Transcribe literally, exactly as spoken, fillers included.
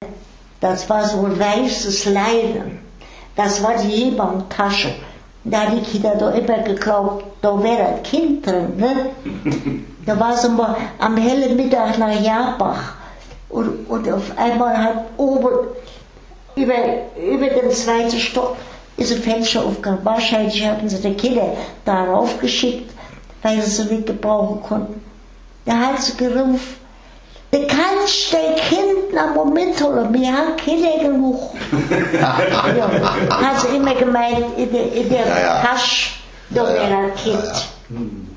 das war so ein weißes Leiden. Das war die Hebammentasche. Da haben die Kinder doch immer geglaubt, da wäre ein Kind drin. Ne? Da war sie mal am hellen Mittag nach Jabach. Und, und auf einmal hat oben über, über dem zweiten Stock ist ein Fenster aufgegangen. Wahrscheinlich hatten sie die Kinder darauf geschickt, weil sie sie nicht gebrauchen konnten. Da hat sie gerufen, du kannst dein Kind nach Moment holen, wir haben Kinder genug. Ja, hat sie immer gemeint, in der, in der Ja, ja. Tasche, da wäre ein Kind. Ja, ja.